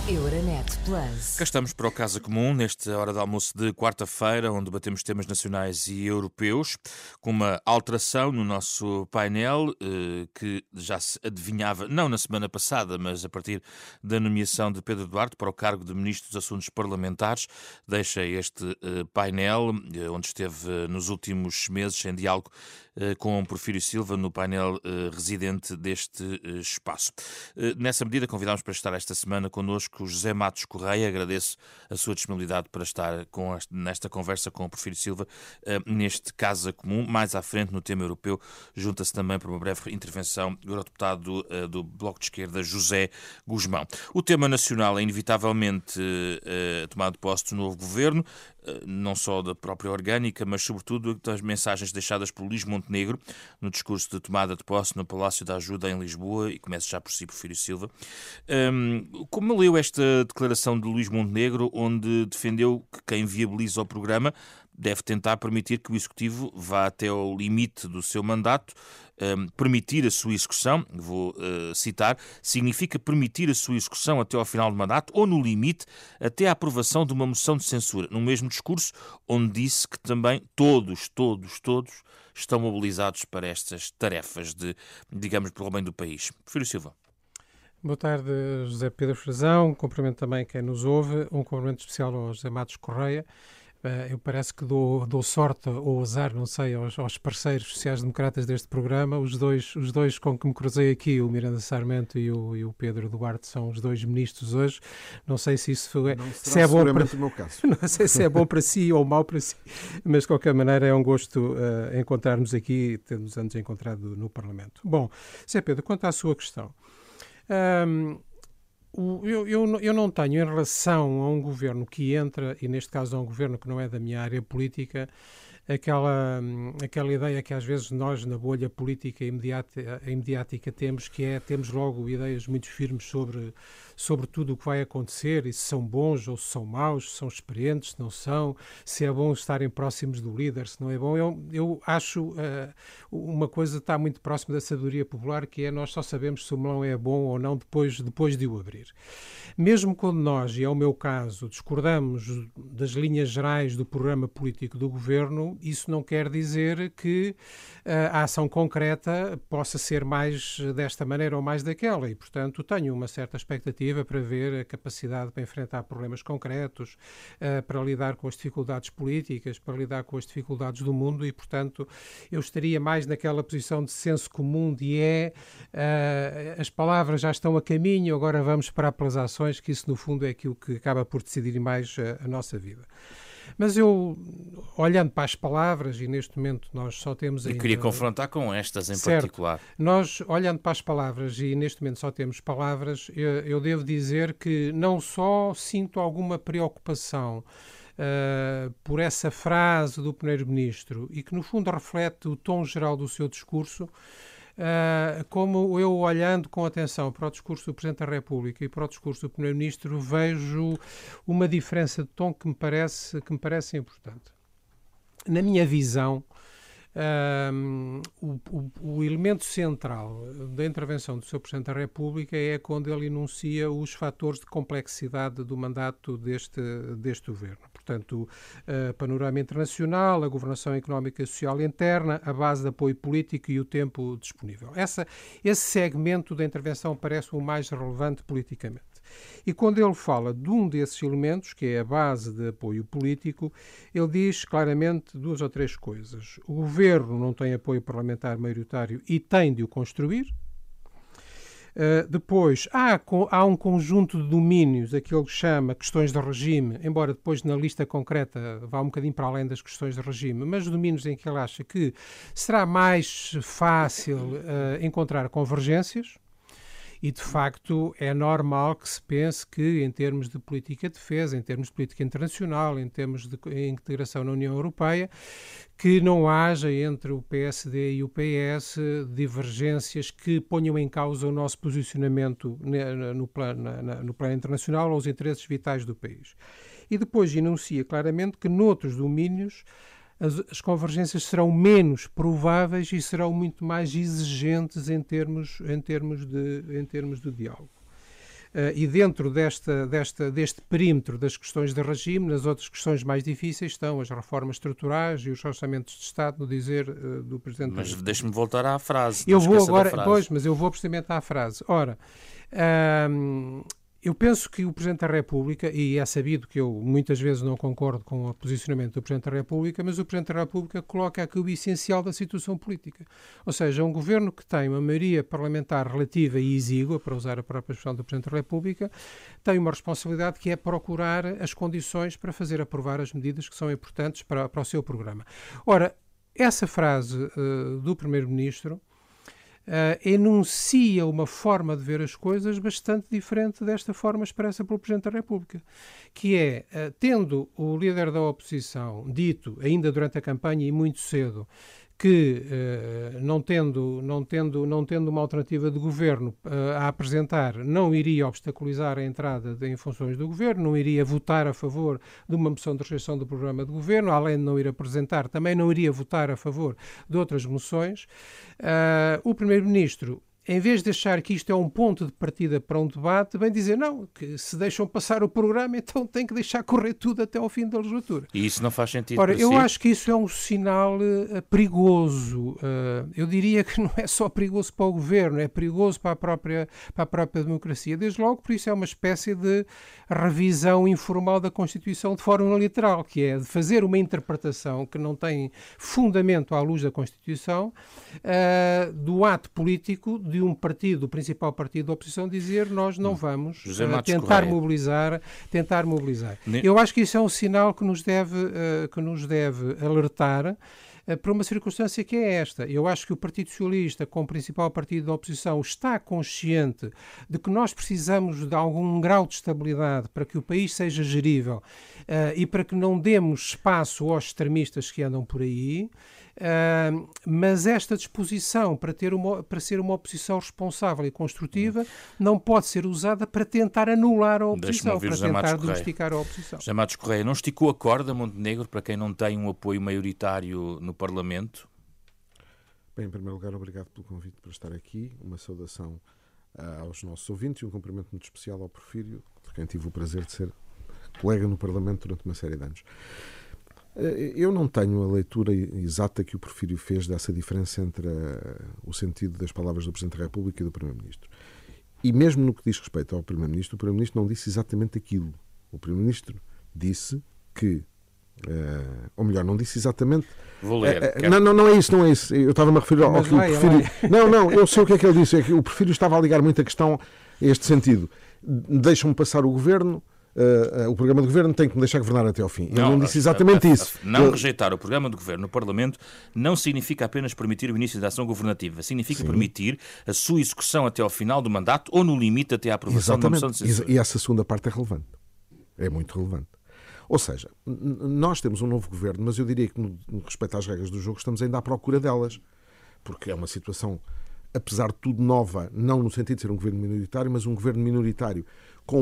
Euronet Plus. Cá estamos para o Casa Comum, nesta hora de almoço de quarta-feira, onde debatemos temas nacionais e europeus, com uma alteração no nosso painel, que já se adivinhava, não na semana passada, mas a partir da nomeação de Pedro Duarte para o cargo de Ministro dos Assuntos Parlamentares. Deixa este painel, onde esteve nos últimos meses em diálogo com Porfírio Silva, no painel residente deste espaço. Nessa medida, convidámos para estar esta semana connosco o José Matos Correia. Agradeço a sua disponibilidade para estar nesta conversa com o Porfírio Silva, neste Casa Comum. Mais à frente, no tema europeu, junta-se também para uma breve intervenção o eurodeputado do Bloco de Esquerda, José Guzmão. O tema nacional é inevitavelmente a tomada de posse do novo governo, não só da própria orgânica, mas sobretudo das mensagens deixadas por Luís Montenegro no discurso de tomada de posse no Palácio da Ajuda em Lisboa, e começo já por si, Porfírio Silva. Como leu esta declaração de Luís Montenegro, onde defendeu que quem viabiliza o programa deve tentar permitir que o Executivo vá até ao limite do seu mandato, permitir a sua execução, vou citar, significa permitir a sua execução até ao final do mandato ou, no limite, até à aprovação de uma moção de censura, no mesmo discurso onde disse que também todos estão mobilizados para estas tarefas de, digamos, pelo bem do país. Porfírio Silva. Boa tarde, José Pedro Frazão. Cumprimento também quem nos ouve. Um cumprimento especial ao José Matos Correia. Eu parece que dou sorte ou azar, não sei, aos parceiros sociais-democratas deste programa. Os dois com que me cruzei aqui, o Miranda Sarmento e o Pedro Duarte, são os dois ministros hoje. Não sei se isso se é bom para o meu caso. Não sei se é bom para si ou mau para si, mas de qualquer maneira é um gosto encontrarmos aqui, tendo-nos antes encontrado no Parlamento. Bom, José Pedro, quanto à sua questão, eu não tenho, em relação a um governo que entra, e neste caso a um governo que não é da minha área política, aquela ideia que às vezes nós na bolha política imediática temos, que é, temos logo ideias muito firmes sobre tudo o que vai acontecer, e se são bons ou se são maus, se são experientes, se não são, se é bom estarem próximos do líder, se não é bom. Eu acho uma coisa está muito próxima da sabedoria popular, que é nós só sabemos se o melão é bom ou não depois de o abrir. Mesmo quando nós, e é o meu caso, discordamos das linhas gerais do programa político do governo, isso não quer dizer que a ação concreta possa ser mais desta maneira ou mais daquela, e portanto tenho uma certa expectativa para ver a capacidade para enfrentar problemas concretos, para lidar com as dificuldades políticas, para lidar com as dificuldades do mundo, e portanto eu estaria mais naquela posição de senso comum, as palavras já estão a caminho, agora vamos esperar pelas ações, que isso no fundo é aquilo que acaba por decidir mais a nossa vida. Mas eu, olhando para as palavras, e neste momento nós só temos ainda... Eu queria confrontar com estas em certo, particular. Nós, olhando para as palavras, e neste momento só temos palavras, eu devo dizer que não só sinto alguma preocupação por essa frase do Primeiro-Ministro, e que no fundo reflete o tom geral do seu discurso, como eu, olhando com atenção para o discurso do Presidente da República e para o discurso do Primeiro-Ministro, vejo uma diferença de tom que me parece importante. Na minha visão, o elemento central da intervenção do Sr. Presidente da República é quando ele enuncia os fatores de complexidade do mandato deste governo. Portanto, o panorama internacional, a governação económica e social interna, a base de apoio político e o tempo disponível. Esse segmento da intervenção parece o mais relevante politicamente. E quando ele fala de um desses elementos, que é a base de apoio político, ele diz claramente duas ou três coisas. O governo não tem apoio parlamentar maioritário e tem de o construir. Depois, há um conjunto de domínios, aquilo que chama questões de regime, embora depois na lista concreta vá um bocadinho para além das questões de regime, mas domínios em que ele acha que será mais fácil encontrar convergências. E, de facto, é normal que se pense que, em termos de política de defesa, em termos de política internacional, em termos de integração na União Europeia, que não haja entre o PSD e o PS divergências que ponham em causa o nosso posicionamento no plano internacional ou os interesses vitais do país. E depois enuncia claramente que, noutros domínios, as convergências serão menos prováveis e serão muito mais exigentes em termos de diálogo. E dentro deste perímetro das questões de regime, nas outras questões mais difíceis estão as reformas estruturais e os orçamentos de Estado, no dizer do Presidente. Mas deixe-me voltar à frase. Eu vou agora, pois, mas eu vou precisamente à frase. Ora, eu penso que o Presidente da República, e é sabido que eu muitas vezes não concordo com o posicionamento do Presidente da República, mas o Presidente da República coloca aqui o essencial da situação política. Ou seja, um governo que tem uma maioria parlamentar relativa e exígua, para usar a própria expressão do Presidente da República, tem uma responsabilidade que é procurar as condições para fazer aprovar as medidas que são importantes para o seu programa. Ora, essa frase do Primeiro-Ministro enuncia uma forma de ver as coisas bastante diferente desta forma expressa pelo Presidente da República, que é, tendo o líder da oposição dito, ainda durante a campanha e muito cedo, que não tendo uma alternativa de governo a apresentar, não iria obstaculizar a entrada em funções do governo, não iria votar a favor de uma moção de rejeição do programa de governo, além de não ir apresentar, também não iria votar a favor de outras moções. O Primeiro-Ministro, em vez de achar que isto é um ponto de partida para um debate, vem dizer, não, que se deixam passar o programa, então tem que deixar correr tudo até ao fim da legislatura. E isso não faz sentido. Ora, eu acho que isso é um sinal perigoso. Eu diria que não é só perigoso para o governo, é perigoso para a própria democracia. Desde logo, por isso é uma espécie de revisão informal da Constituição de forma unilateral, que é de fazer uma interpretação que não tem fundamento à luz da Constituição, do ato político de um partido, o principal partido da oposição, dizer nós não vamos tentar mobilizar. Eu acho que isso é um sinal que nos deve alertar para uma circunstância que é esta. Eu acho que o Partido Socialista, como principal partido da oposição, está consciente de que nós precisamos de algum grau de estabilidade para que o país seja gerível e para que não demos espaço aos extremistas que andam por aí. Mas esta disposição para ser uma oposição responsável e construtiva não pode ser usada para tentar anular a oposição, para tentar domesticar a oposição. José Matos Correia, não esticou a corda Montenegro para quem não tem um apoio maioritário no Parlamento? Bem, em primeiro lugar, obrigado pelo convite para estar aqui, uma saudação aos nossos ouvintes e um cumprimento muito especial ao Porfírio, de quem tive o prazer de ser colega no Parlamento durante uma série de anos. Eu não tenho a leitura exata que o Porfírio fez dessa diferença entre o sentido das palavras do Presidente da República e do Primeiro-Ministro. E mesmo no que diz respeito ao Primeiro-Ministro, o Primeiro-Ministro não disse exatamente aquilo. O Primeiro-Ministro disse que, ou melhor, não disse exatamente... Vou ler. Não é isso. Eu estava-me a referir ao que o Porfírio... Não, eu sei o que é que ele disse. É que o Porfírio estava a ligar muito a questão a este sentido. Deixam-me passar o governo... o programa de governo tem que me deixar governar até ao fim. Ele não disse exatamente isso. Rejeitar o programa de governo no Parlamento não significa apenas permitir o início da ação governativa. Significa permitir a sua execução até ao final do mandato ou no limite até à aprovação da moção de censura. E essa segunda parte é relevante. É muito relevante. Ou seja, nós temos um novo governo, mas eu diria que no respeito às regras do jogo estamos ainda à procura delas. Porque é uma situação, apesar de tudo, nova, não no sentido de ser um governo minoritário, mas um governo minoritário com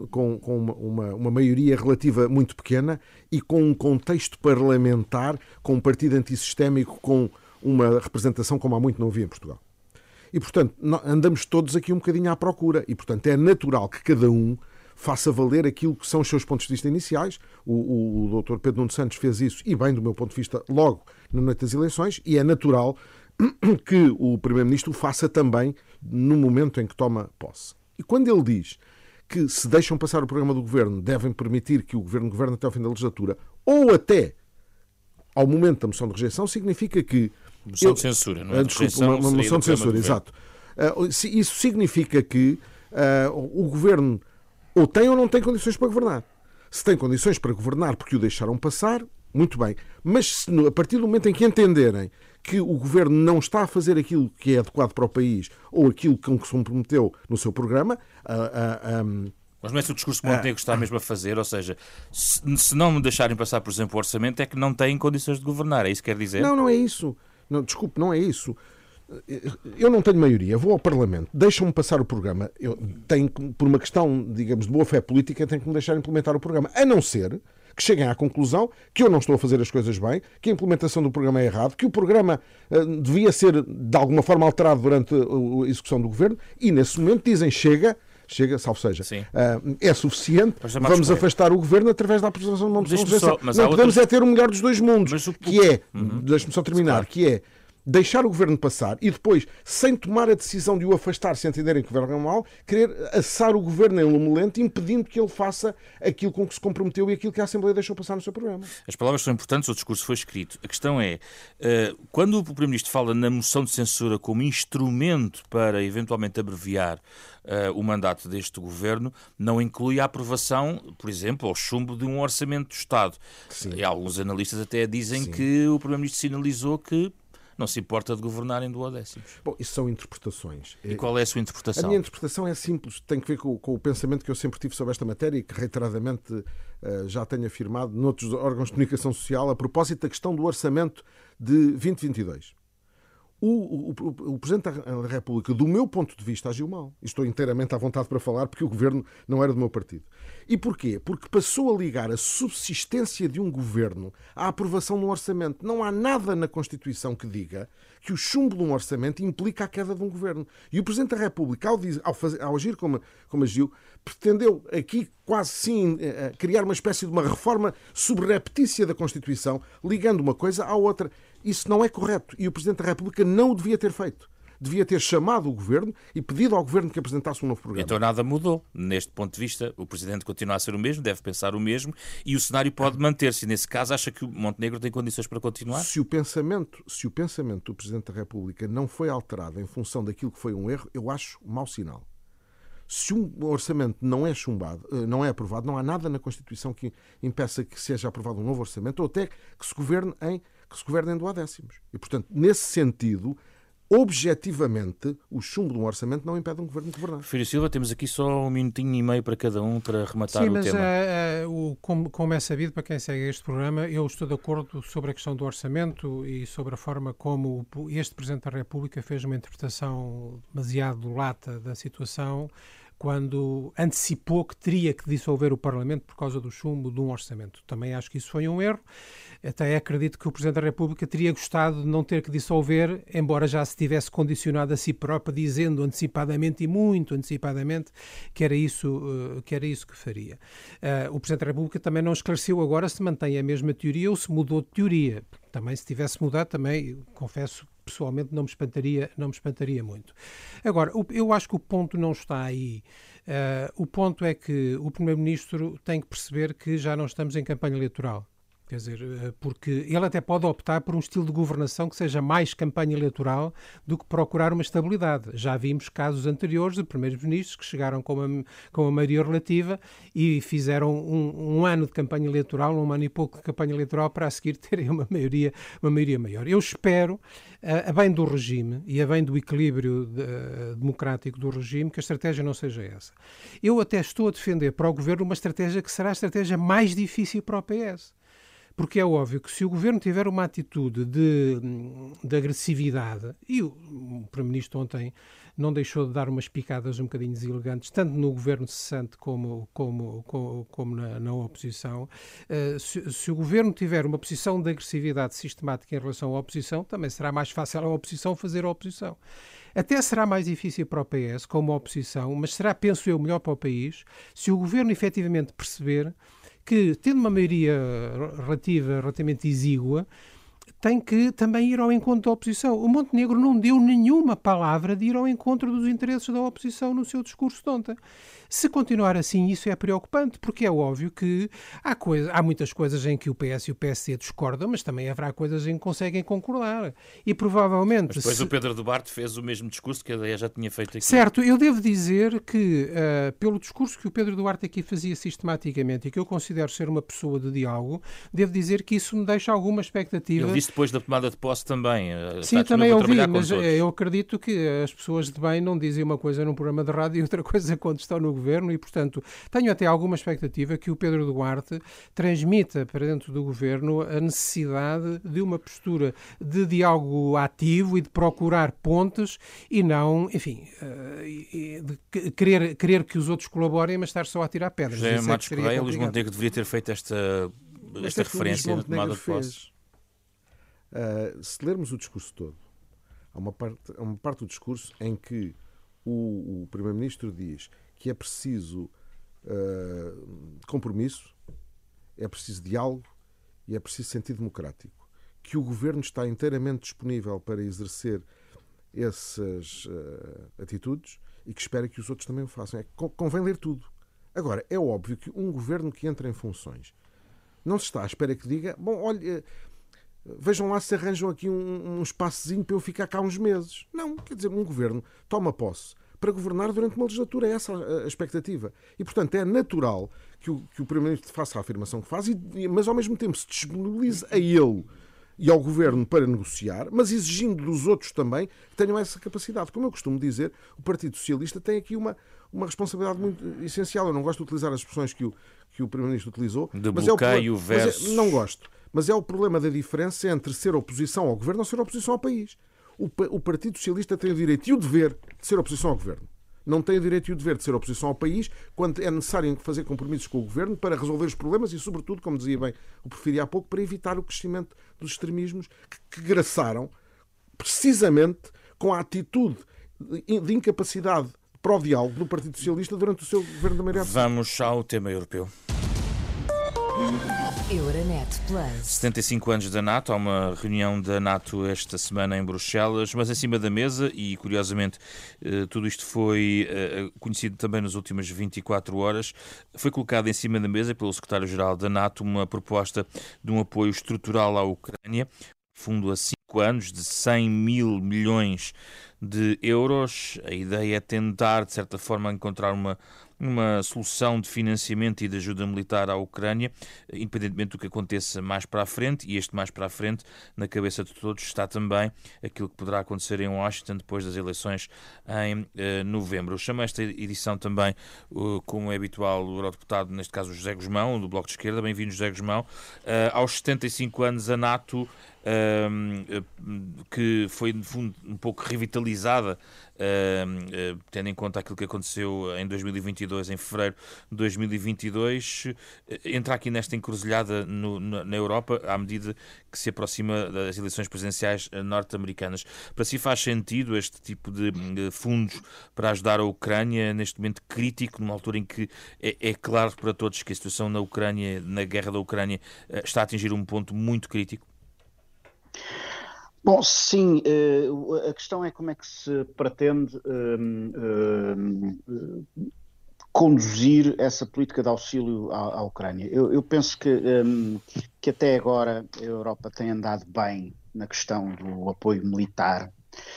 uma maioria relativa muito pequena e com um contexto parlamentar, com um partido antissistémico, com uma representação como há muito não havia em Portugal. E, portanto, andamos todos aqui um bocadinho à procura. E, portanto, é natural que cada um faça valer aquilo que são os seus pontos de vista iniciais. O Dr. Pedro Nuno Santos fez isso, e bem, do meu ponto de vista, logo na noite das eleições, e é natural que o Primeiro-Ministro o faça também no momento em que toma posse. E quando ele diz que se deixam passar o programa do Governo, devem permitir que o Governo governe até ao fim da legislatura, ou até ao momento da moção de rejeição, significa que... Moção de censura, não é? Uma moção de censura, exato. Isso significa que o Governo ou tem ou não tem condições para governar. Se tem condições para governar porque o deixaram passar, muito bem. Mas a partir do momento em que entenderem que o Governo não está a fazer aquilo que é adequado para o país ou aquilo que se comprometeu no seu programa... Mas não é esse o discurso que o Montenegro está mesmo a fazer? Ou seja, se não me deixarem passar, por exemplo, o orçamento, é que não têm condições de governar. É isso que quer dizer? Não é isso. Não, desculpe, não é isso. Eu não tenho maioria, vou ao Parlamento, deixam-me passar o programa. Eu tenho, por uma questão, digamos, de boa-fé política, tenho que me deixar implementar o programa. A não ser que cheguem à conclusão que eu não estou a fazer as coisas bem, que a implementação do programa é errado, que o programa devia ser, de alguma forma, alterado durante a execução do Governo, e nesse momento dizem, chega, Chega, salvo seja. Sim. É suficiente, vamos afastar o governo através da aprovação de uma moção de censura. Não podemos é ter o melhor dos dois mundos, que é, deixe-me só terminar, que é deixar o governo passar e depois, sem tomar a decisão de o afastar, se entenderem que o governo é mau, querer assar o governo em lume lento, impedindo que ele faça aquilo com que se comprometeu e aquilo que a Assembleia deixou passar no seu programa. As palavras são importantes, o discurso foi escrito. A questão é, quando o Primeiro-Ministro fala na moção de censura como instrumento para eventualmente abreviar o mandato deste governo, não inclui a aprovação, por exemplo, ao chumbo de um orçamento do Estado. E alguns analistas até dizem que o Primeiro-Ministro sinalizou que não se importa de governar em duodécimos. Bom, isso são interpretações. E qual é a sua interpretação? A minha interpretação é simples, tem que ver com o pensamento que eu sempre tive sobre esta matéria e que reiteradamente já tenho afirmado noutros órgãos de comunicação social a propósito da questão do orçamento de 2022. O Presidente da República, do meu ponto de vista, agiu mal. Estou inteiramente à vontade para falar porque o governo não era do meu partido. E porquê? Porque passou a ligar a subsistência de um governo à aprovação de um orçamento. Não há nada na Constituição que diga que o chumbo de um orçamento implica a queda de um governo. E o Presidente da República, ao agir como agiu, pretendeu aqui quase sim criar uma espécie de uma reforma subreptícia da Constituição, ligando uma coisa à outra. Isso não é correto e o Presidente da República não o devia ter feito. Devia ter chamado o Governo e pedido ao Governo que apresentasse um novo programa. Então nada mudou. Neste ponto de vista, o Presidente continua a ser o mesmo, deve pensar o mesmo e o cenário pode manter-se. Nesse caso, acha que o Montenegro tem condições para continuar? Se o pensamento do Presidente da República não foi alterado em função daquilo que foi um erro, eu acho um mau sinal. Se um orçamento não é chumbado, não é aprovado, não há nada na Constituição que impeça que seja aprovado um novo orçamento ou até que se governe em duodécimos. E, portanto, nesse sentido, objetivamente, o chumbo de um orçamento não impede um governo de governar. Filho Silva, temos aqui só 1 minutinho e meio para cada um para rematar o tema. Sim, mas como é sabido para quem segue este programa, eu estou de acordo sobre a questão do orçamento e sobre a forma como este Presidente da República fez uma interpretação demasiado lata da situação quando antecipou que teria que dissolver o Parlamento por causa do chumbo de um orçamento. Também acho que isso foi um erro. Até acredito que o Presidente da República teria gostado de não ter que dissolver, embora já se tivesse condicionado a si próprio, dizendo antecipadamente e muito antecipadamente que era isso que faria. O Presidente da República também não esclareceu agora se mantém a mesma teoria ou se mudou de teoria. Também, se tivesse mudado, também, confesso, pessoalmente não me espantaria muito. Agora, eu acho que o ponto não está aí. O ponto é que o Primeiro-Ministro tem que perceber que já não estamos em campanha eleitoral. Quer dizer, porque ele até pode optar por um estilo de governação que seja mais campanha eleitoral do que procurar uma estabilidade. Já vimos casos anteriores de primeiros-ministros que chegaram com uma maioria relativa e fizeram um ano de campanha eleitoral, um ano e pouco de campanha eleitoral para a seguir terem uma maioria maior. Eu espero, a bem do regime e a bem do equilíbrio democrático do regime, que a estratégia não seja essa. Eu até estou a defender para o Governo uma estratégia que será a estratégia mais difícil para o PS. Porque é óbvio que se o Governo tiver uma atitude de agressividade, e o Primeiro-Ministro ontem não deixou de dar umas picadas um bocadinho deselegantes, tanto no Governo cessante como na oposição, se o Governo tiver uma posição de agressividade sistemática em relação à oposição, também será mais fácil à oposição fazer a oposição. Até será mais difícil para o PS, como oposição, mas será, penso eu, melhor para o país, se o Governo efetivamente perceber que, tendo uma maioria relativamente exígua, tem que também ir ao encontro da oposição. O Montenegro não deu nenhuma palavra de ir ao encontro dos interesses da oposição no seu discurso de ontem. Se continuar assim, isso é preocupante, porque é óbvio que há muitas coisas em que o PS e o PSD discordam, mas também haverá coisas em que conseguem concordar. E provavelmente... Mas depois o Pedro Duarte fez o mesmo discurso que a ideia já tinha feito aqui. Certo, eu devo dizer que, pelo discurso que o Pedro Duarte aqui fazia sistematicamente e que eu considero ser uma pessoa de diálogo, devo dizer que isso me deixa alguma expectativa. Ele disse depois da tomada de posse também. Sim, também ouvi, mas eu acredito que as pessoas de bem não dizem uma coisa num programa de rádio e outra coisa quando estão no Governo e, portanto, tenho até alguma expectativa que o Pedro Duarte transmita para dentro do Governo a necessidade de uma postura de diálogo ativo e de procurar pontes e não, enfim, de querer que os outros colaborem, mas estar só a tirar pedras. José Matos Correia, Luís Montenegro deveria ter feito esta referência na tomada de posse. Se lermos o discurso todo, há uma parte do discurso em que o Primeiro-Ministro diz que é preciso compromisso, é preciso diálogo e é preciso sentido democrático. Que o Governo está inteiramente disponível para exercer essas atitudes e que espera que os outros também o façam. Convém ler tudo. Agora, é óbvio que um Governo que entra em funções não se está à espera que diga, bom, olha, vejam lá se arranjam aqui um espaçozinho para eu ficar cá uns meses. Não, quer dizer, um Governo toma posse para governar durante uma legislatura. É essa a expectativa. E, portanto, é natural que o Primeiro-Ministro faça a afirmação que faz, mas, ao mesmo tempo, se disponibilize a ele e ao Governo para negociar, mas exigindo dos outros também que tenham essa capacidade. Como eu costumo dizer, o Partido Socialista tem aqui uma responsabilidade muito essencial. Eu não gosto de utilizar as expressões que o Primeiro-Ministro utilizou. De bloqueio versus... Não gosto. Mas é o problema da diferença entre ser oposição ao Governo ou ser oposição ao país. O Partido Socialista tem o direito e o dever de ser oposição ao Governo. Não tem o direito e o dever de ser oposição ao país quando é necessário fazer compromissos com o Governo para resolver os problemas e, sobretudo, como dizia bem o Porfírio há pouco, para evitar o crescimento dos extremismos que graçaram precisamente com a atitude de incapacidade para o diálogo do Partido Socialista durante o seu governo da maioria absoluta. Vamos ao tema europeu. Euronet Plus. 75 anos da NATO, há uma reunião da NATO esta semana em Bruxelas, mas em cima da mesa, e curiosamente tudo isto foi conhecido também nas últimas 24 horas, foi colocado em cima da mesa pelo secretário-geral da NATO uma proposta de um apoio estrutural à Ucrânia, fundo a 5 anos de 100 mil milhões de euros. A ideia é tentar, de certa forma, encontrar uma solução de financiamento e de ajuda militar à Ucrânia, independentemente do que aconteça mais para a frente, e este mais para a frente, na cabeça de todos, está também aquilo que poderá acontecer em Washington depois das eleições em novembro. Eu chamo esta edição também, como é habitual, o eurodeputado, neste caso o José Guzmão, do Bloco de Esquerda. Bem-vindo, José Guzmão. Aos 75 anos, a NATO, que foi, no fundo, um pouco revitalizada, tendo em conta aquilo que aconteceu em 2022, em fevereiro de 2022, entra aqui nesta encruzilhada na Europa, à medida que se aproxima das eleições presidenciais norte-americanas. Para si faz sentido este tipo de fundos para ajudar a Ucrânia neste momento crítico, numa altura em que é claro para todos que a situação na Ucrânia, na guerra da Ucrânia, está a atingir um ponto muito crítico? Bom, sim, a questão é como é que se pretende conduzir essa política de auxílio à Ucrânia. Eu penso que até agora a Europa tem andado bem na questão do apoio militar,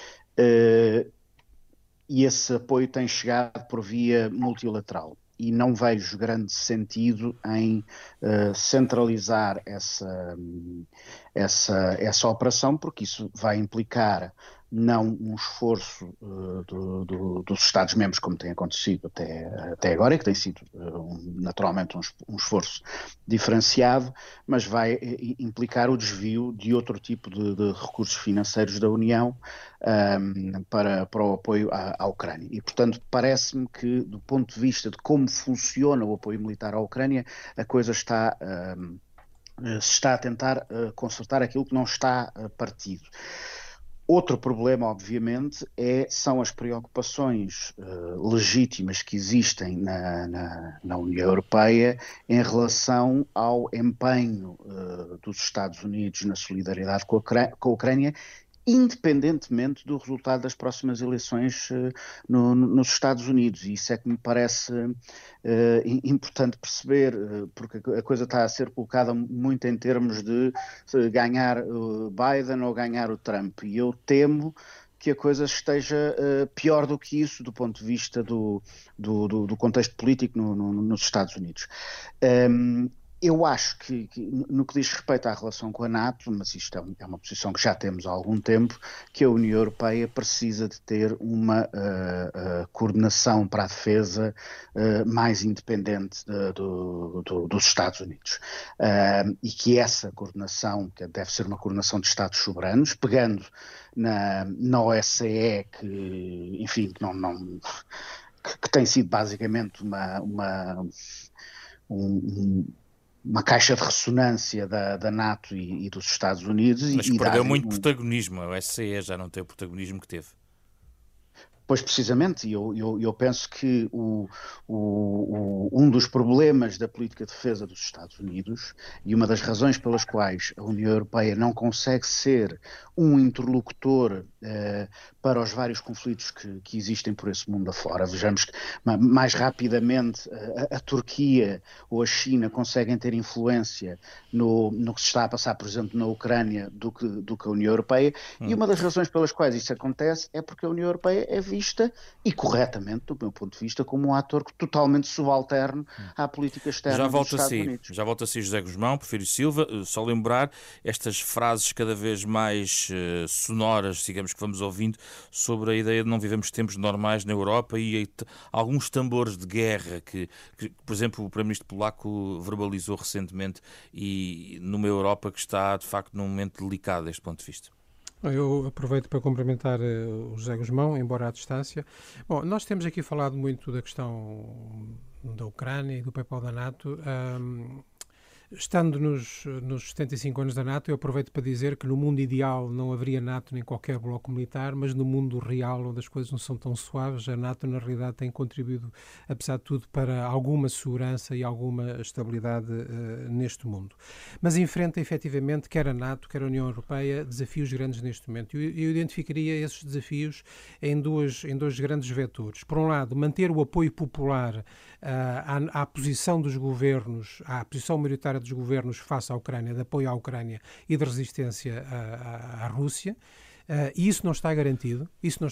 e esse apoio tem chegado por via multilateral. E não vejo grande sentido em centralizar essa operação, porque isso vai implicar não um esforço dos Estados-membros, como tem acontecido até agora, e que tem sido naturalmente um esforço diferenciado, mas vai implicar o desvio de outro tipo de recursos financeiros da União para o apoio à Ucrânia. E, portanto, parece-me que, do ponto de vista de como funciona o apoio militar à Ucrânia, a coisa se está a tentar consertar aquilo que não está partido. Outro problema, obviamente, são as preocupações legítimas que existem na União Europeia em relação ao empenho dos Estados Unidos na solidariedade com a Ucrânia, independentemente do resultado das próximas eleições nos Estados Unidos. E isso é que me parece importante perceber, porque a coisa está a ser colocada muito em termos de ganhar o Biden ou ganhar o Trump. E eu temo que a coisa esteja pior do que isso do ponto de vista do contexto político nos Estados Unidos. Eu acho que no que diz respeito à relação com a NATO, mas isto é uma posição que já temos há algum tempo, que a União Europeia precisa de ter uma coordenação para a defesa mais independente dos Estados Unidos. E que essa coordenação, que deve ser uma coordenação de Estados soberanos, pegando na OSCE, que, enfim, que tem sido basicamente uma caixa de ressonância da NATO e dos Estados Unidos. Mas perdeu muito protagonismo. A OSCE já não tem o protagonismo que teve. Pois precisamente, eu penso que um dos problemas da política de defesa dos Estados Unidos e uma das razões pelas quais a União Europeia não consegue ser um interlocutor para os vários conflitos que existem por esse mundo afora. Vejamos que mais rapidamente a Turquia ou a China conseguem ter influência no que se está a passar, por exemplo, na Ucrânia do que a União Europeia, e uma das razões pelas quais isso acontece é porque a União Europeia é vista, e corretamente, do meu ponto de vista, como um ator totalmente subalterno à política externa dos Estados Unidos. Já volto a si, José Guzmão, Porfírio Silva, só lembrar estas frases cada vez mais sonoras, digamos, que vamos ouvindo, sobre a ideia de não vivemos tempos normais na Europa e alguns tambores de guerra que, por exemplo, o Primeiro-Ministro polaco verbalizou recentemente, e numa Europa que está, de facto, num momento delicado deste ponto de vista. Eu aproveito para cumprimentar o José Guzmão, embora à distância. Bom, nós temos aqui falado muito da questão da Ucrânia e do papel da NATO. Estando nos 75 anos da NATO, eu aproveito para dizer que no mundo ideal não haveria NATO nem qualquer bloco militar, mas no mundo real, onde as coisas não são tão suaves, a NATO na realidade tem contribuído, apesar de tudo, para alguma segurança e alguma estabilidade neste mundo. Mas enfrenta efetivamente, quer a NATO, quer a União Europeia, desafios grandes neste momento. Eu identificaria esses desafios em dois grandes vetores. Por um lado, manter o apoio popular à posição dos governos, à posição maioritária dos governos face à Ucrânia, de apoio à Ucrânia e de resistência à Rússia. E isso não está garantido.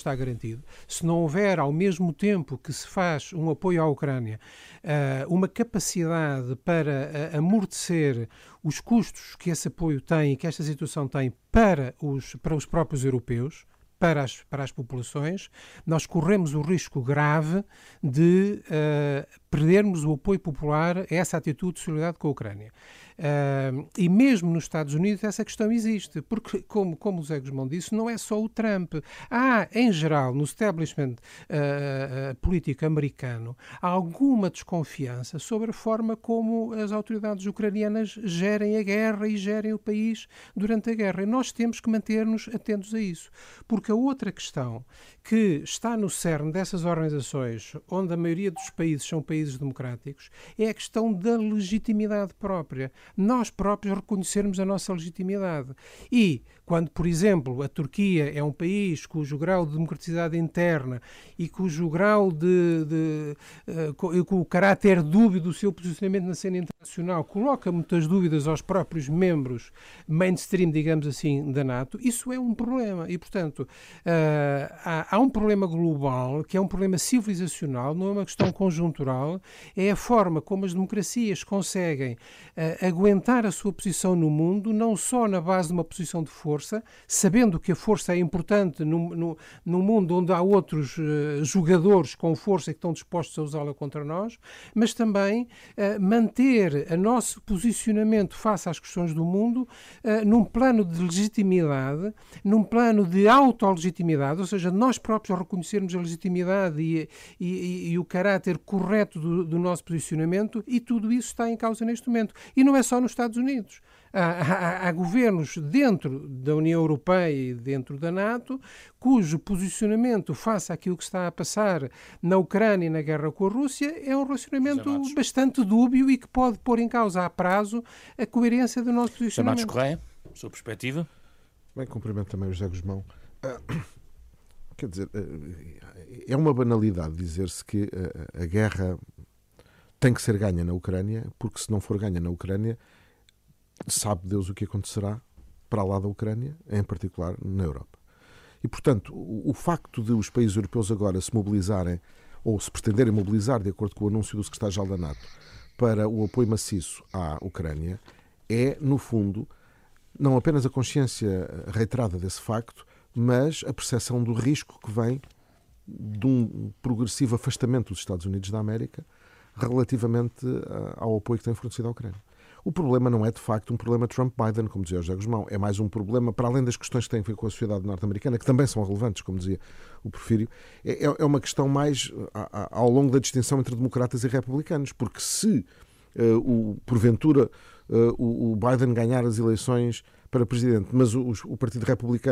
Se não houver, ao mesmo tempo que se faz um apoio à Ucrânia, uma capacidade para amortecer os custos que esse apoio tem e que esta situação tem para os próprios europeus, para as populações, nós corremos o risco grave de perdermos o apoio popular a essa atitude de solidariedade com a Ucrânia. E mesmo nos Estados Unidos essa questão existe, porque, como o José Guzmão disse, não é só o Trump. Há, em geral, no establishment político americano, alguma desconfiança sobre a forma como as autoridades ucranianas gerem a guerra e gerem o país durante a guerra. E nós temos que manter-nos atentos a isso, porque a outra questão que está no cerne dessas organizações, onde a maioria dos países são países democráticos, é a questão da legitimidade própria. Nós próprios reconhecermos a nossa legitimidade. E quando, por exemplo, a Turquia é um país cujo grau de democraticidade interna e cujo grau com o caráter dúbio do seu posicionamento na cena internacional coloca muitas dúvidas aos próprios membros mainstream, digamos assim, da NATO, isso é um problema. E, portanto, há um problema global, que é um problema civilizacional, não é uma questão conjuntural, é a forma como as democracias conseguem aguentar a sua posição no mundo, não só na base de uma posição de força, sabendo que a força é importante num mundo onde há outros jogadores com força que estão dispostos a usá-la contra nós, mas também manter o nosso posicionamento face às questões do mundo num plano de legitimidade, num plano de autolegitimidade, ou seja, nós próprios reconhecermos a legitimidade e o caráter correto do nosso posicionamento, e tudo isso está em causa neste momento. E não é só nos Estados Unidos. Há governos dentro da União Europeia e dentro da NATO cujo posicionamento face àquilo que está a passar na Ucrânia e na guerra com a Rússia é um relacionamento bastante dúbio e que pode pôr em causa a prazo a coerência do nosso posicionamento. Matos Correia, sua perspectiva? Bem, cumprimento também o José Guzmão. Quer dizer, é uma banalidade dizer-se que a guerra tem que ser ganha na Ucrânia, porque se não for ganha na Ucrânia, sabe Deus o que acontecerá para lá da Ucrânia, em particular na Europa. E, portanto, o facto de os países europeus agora se mobilizarem, ou se pretenderem mobilizar, de acordo com o anúncio do secretário-geral da NATO, para o apoio maciço à Ucrânia, é, no fundo, não apenas a consciência reiterada desse facto, mas a percepção do risco que vem de um progressivo afastamento dos Estados Unidos da América relativamente ao apoio que tem fornecido à Ucrânia. O problema não é, de facto, um problema Trump-Biden, como dizia o José Guzmão. É mais um problema, para além das questões que têm a ver com a sociedade norte-americana, que também são relevantes, como dizia o Porfírio, é uma questão mais ao longo da distinção entre democratas e republicanos. Porque se, porventura, o Biden ganhar as eleições para presidente, mas o Partido Republicano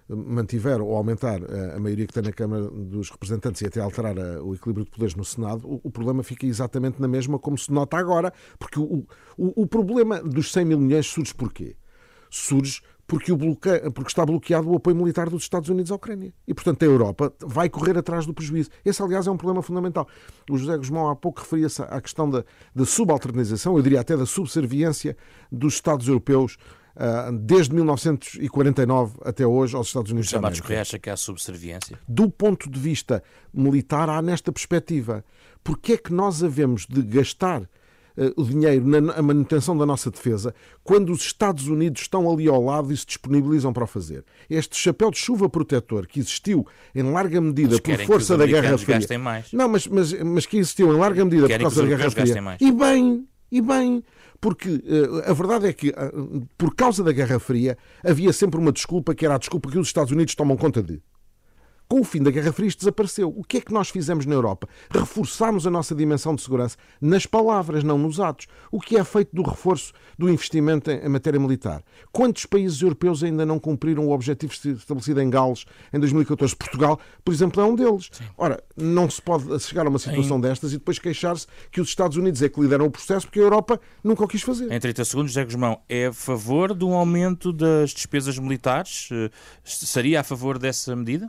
mantiver ou aumentar a maioria que tem na Câmara dos Representantes e até alterar o equilíbrio de poderes no Senado, o problema fica exatamente na mesma como se nota agora, porque o problema dos 100 mil milhões surge porquê? Surge porque está bloqueado o apoio militar dos Estados Unidos à Ucrânia. E, portanto, a Europa vai correr atrás do prejuízo. Esse, aliás, é um problema fundamental. O José Guzmão há pouco referia-se à questão da subalternização, eu diria até da subserviência dos Estados europeus desde 1949 até hoje aos Estados Unidos. José Matos Correia acha que há subserviência? Do ponto de vista militar, há nesta perspectiva. Porque é que nós havemos de gastar o dinheiro na manutenção da nossa defesa quando os Estados Unidos estão ali ao lado e se disponibilizam para o fazer? Este chapéu de chuva protetor que existiu em larga medida por força da Guerra Fria. Não, mas que existiu em larga medida por causa da Guerra Fria. E bem, porque a verdade é que por causa da Guerra Fria havia sempre uma desculpa, que era a desculpa que os Estados Unidos tomam conta de. Com o fim da Guerra Fria isto desapareceu. O que é que nós fizemos na Europa? Reforçámos a nossa dimensão de segurança nas palavras, não nos atos. O que é feito do reforço do investimento em matéria militar? Quantos países europeus ainda não cumpriram o objetivo estabelecido em Gales em 2014? Portugal, por exemplo, é um deles. Sim. Ora, não se pode chegar a uma situação destas e depois queixar-se que os Estados Unidos é que lideram o processo porque a Europa nunca o quis fazer. Em 30 segundos, José Guzmão, é a favor de um aumento das despesas militares? Seria a favor dessa medida?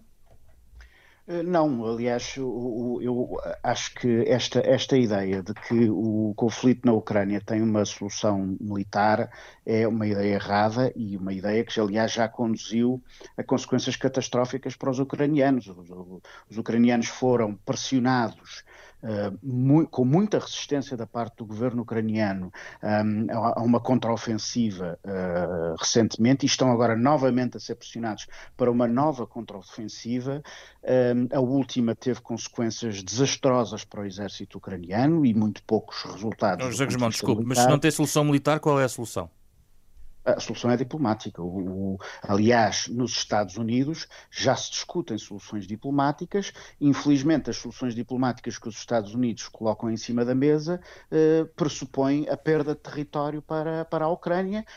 Não, aliás, eu acho que esta ideia de que o conflito na Ucrânia tem uma solução militar é uma ideia errada e uma ideia que, aliás, já conduziu a consequências catastróficas para os ucranianos. Os ucranianos foram pressionados com muita resistência da parte do governo ucraniano a uma contraofensiva recentemente e estão agora novamente a ser pressionados para uma nova contraofensiva. A última teve consequências desastrosas para o exército ucraniano e muito poucos resultados. José Guzmão, desculpe, mas se não tem solução militar, qual é a solução? A solução é diplomática. Aliás, nos Estados Unidos já se discutem soluções diplomáticas. Infelizmente, as soluções diplomáticas que os Estados Unidos colocam em cima da mesa pressupõem a perda de território para a Ucrânia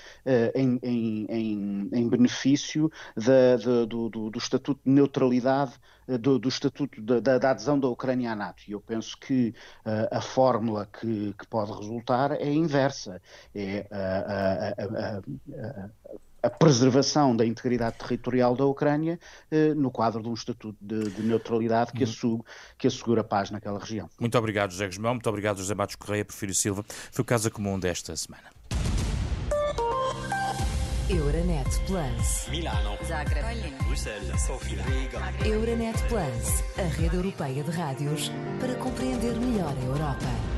em benefício do Estatuto de Neutralidade, do Estatuto da adesão da Ucrânia à NATO. E eu penso que a fórmula que pode resultar é a inversa. É a preservação da integridade territorial da Ucrânia no quadro de um estatuto de neutralidade que assegura a paz naquela região. Muito obrigado, José Guzmão. Muito obrigado, José Matos Correia, Porfírio Silva. Foi o Casa Comum desta semana. Euronet Plus. Milano. Zagreb. Bruxelas. Sofia. Riga. Euronet Plus, a rede europeia de rádios para compreender melhor a Europa.